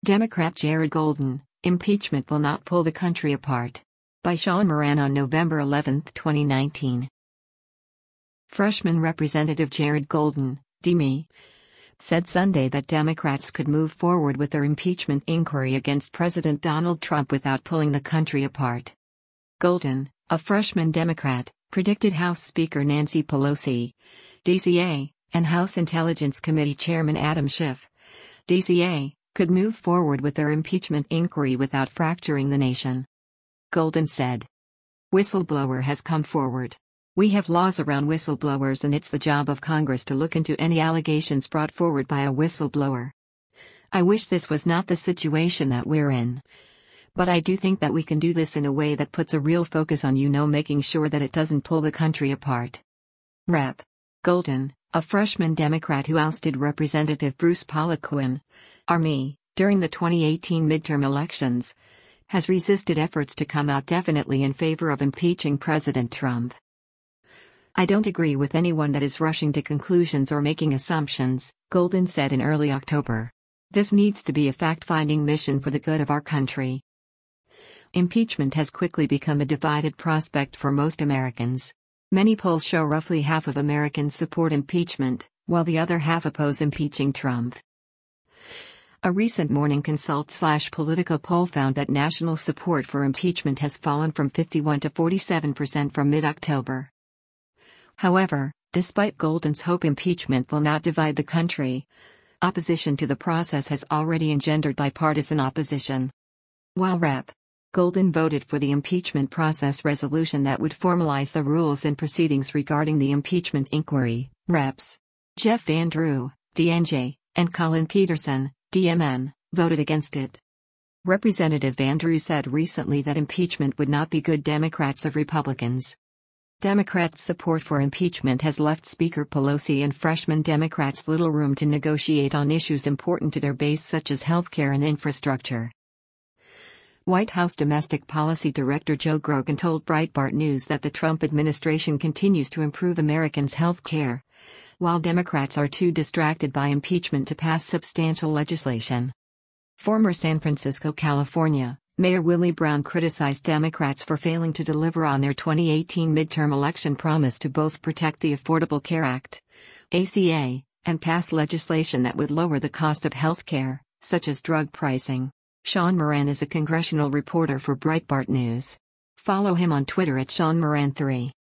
Democrat Jared Golden, impeachment will not pull the country apart. By Sean Moran on November 11, 2019. Freshman Representative Jared Golden, D.M., said Sunday that Democrats could move forward with their impeachment inquiry against President Donald Trump without pulling the country apart. Golden, a freshman Democrat, predicted House Speaker Nancy Pelosi, DCA, and House Intelligence Committee Chairman Adam Schiff, DCA, could move forward with their impeachment inquiry without fracturing the nation. Golden said, "Whistleblower has come forward. We have laws around whistleblowers, and it's the job of Congress to look into any allegations brought forward by a whistleblower. I wish this was not the situation that we're in. But I do think that we can do this in a way that puts a real focus on making sure that it doesn't pull the country apart." Rep. Golden, a freshman Democrat who ousted Representative Bruce Poliquin, RME, during the 2018 midterm elections, has resisted efforts to come out definitely in favor of impeaching President Trump. "I don't agree with anyone that is rushing to conclusions or making assumptions," Golden said in early October. "This needs to be a fact-finding mission for the good of our country." Impeachment has quickly become a divided prospect for most Americans. Many polls show roughly half of Americans support impeachment, while the other half oppose impeaching Trump. A recent Morning Consult/Politico poll found that national support for impeachment has fallen from 51% to 47% from mid-October. However, despite Golden's hope impeachment will not divide the country, opposition to the process has already engendered bipartisan opposition. While Rep. Golden voted for the impeachment process resolution that would formalize the rules and proceedings regarding the impeachment inquiry, Reps. Jeff Van Drew, DNJ, and Colin Peterson, DMN, voted against it. Representative Van Drew said recently that impeachment would not be good Democrats of Republicans. Democrats' support for impeachment has left Speaker Pelosi and freshman Democrats little room to negotiate on issues important to their base such as healthcare and infrastructure. White House Domestic Policy Director Joe Grogan told Breitbart News that the Trump administration continues to improve Americans' health care, while Democrats are too distracted by impeachment to pass substantial legislation. Former San Francisco, California, Mayor Willie Brown criticized Democrats for failing to deliver on their 2018 midterm election promise to both protect the Affordable Care Act, ACA, and pass legislation that would lower the cost of health care, such as drug pricing. Sean Moran is a congressional reporter for Breitbart News. Follow him on Twitter at SeanMoran3.